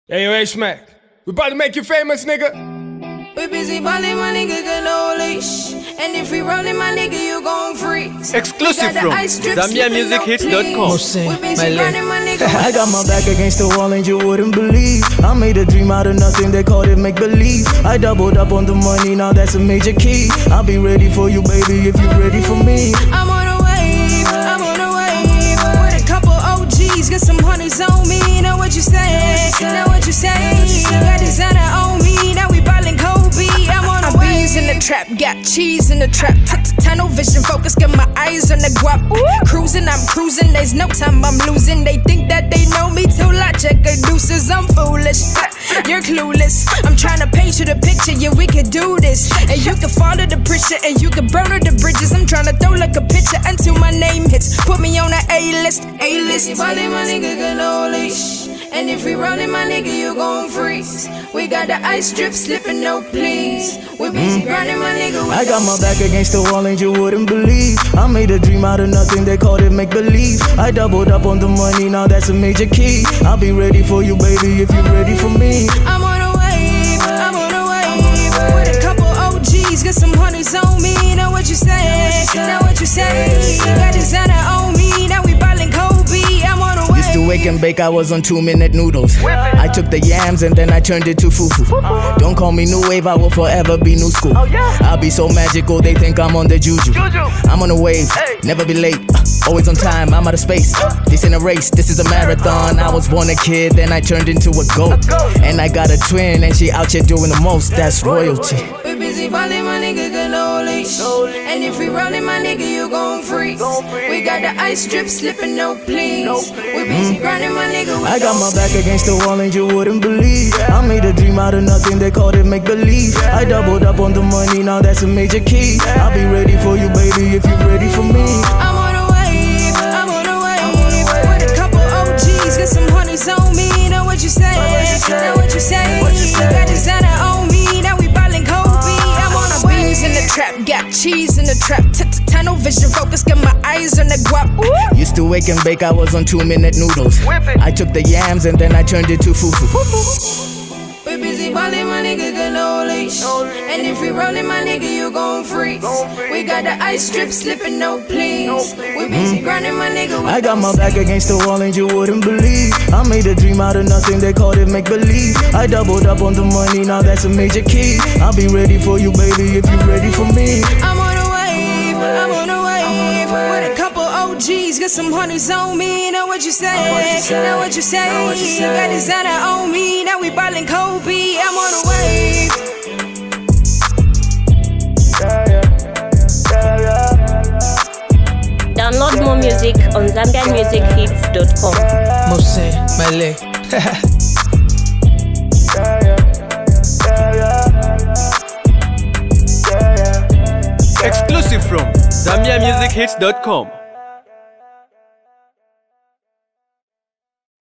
Hey, yo, H-Mac, we about to make you famous, nigga. We busy ballin', my nigga, got no leash. And if we rollin', my nigga, you gon' freeze. Exclusive from ZambiaMusicHits.com. I got my back against the wall and you wouldn't believe. I made a dream out of nothing, they called it make-believe. I doubled up on the money, now that's a major key. I'll be ready for you, baby, if you're ready for me. I'm on a wave, I'm on a wave. With a couple OGs, got some honeys on me. Know what you say, know what you say. Got designer on me, now we ballin' Kobe. I'm on a wave. In the trap, got cheese in the trap. Tunnel vision, focus, got my eyes on the guap. Cruising, I'm cruising, there's no time I'm losing. They think that they know me till I check the deuces. I'm foolish, you're clueless. I'm trying to paint you the picture, yeah, we could do this. And you can follow the pressure, and you can burn all the bridges. I'm trying to throw like a picture until my name hits. Put me on the A-list, A-list. Ballin', my nigga, got no leash. And if we rollin', my nigga, you gon' freeze. We got the ice drip slippin', no please. We busy grindin', my nigga. I got my back against the wall and you wouldn't believe. I made a dream out of nothing, they called it make-believe. I doubled up on the money, now that's a major key. I'll be ready for you, baby, if you're ready for me. I'm on a wave, I'm on a wave. With a couple OGs, got some honeys on me. Know what you say, know what you say. Got designer on me, now we ballin' Kobe. I'm on a wave. Used to wake and bake, I was on 2-minute noodles. I took the yams and then I turned it to fufu. Don't call me new wave, I will forever be new school. I'll be so magical, they think I'm on the juju. I'm on a wave, never be late, always on time, I'm out of space. This ain't a race, this is a marathon. I was born a kid, then I turned into a goat. And I got a twin and she out here doing the most, that's royalty. We busy ballin', my nigga, got no leash. And if we rollin', my nigga, you gon' freeze. We got the ice drip slippin', no please. We busy grindin', my nigga. I got my back against the wall and you wouldn't believe. I made a dream out of nothing, they called it make-believe. I doubled up on the money, now that's a major key. I'll be ready for you, baby, if you're ready for me. I'm on a wave, I'm on a wave. With a couple OGs, got some honeys on me. Know what you say, know what you say. Got designer on me, now we ballin' Kobe. I'm on a beans in the trap, got cheese in the trap. Tunnel vision, focus, got my eyes on the guap. Used to wake and bake, I was on 2-minute noodles. I took the yams and then I turned it to fufu. We busy ballin', my nigga, got no leash. And if we rollin', my nigga, you gon' freeze. We got the ice strip slippin', no please. We busy grindin', my nigga. I got my back against the wall and you wouldn't believe. I made a dream out of nothing, they called it make-believe. I doubled up on the money, now that's a major key. I'll be ready for you, baby, if you're ready for me. I'm on a wave, I'm on a wave. With a couple OGs, got some honeys on me. Know what you say, know what you say. Got designer on me, now we ballin' Kobe. I'm on a wave. Download more music on ZambiaMusicHits.com. Mose, Male. Exclusive from ZambiaMusicHits.com.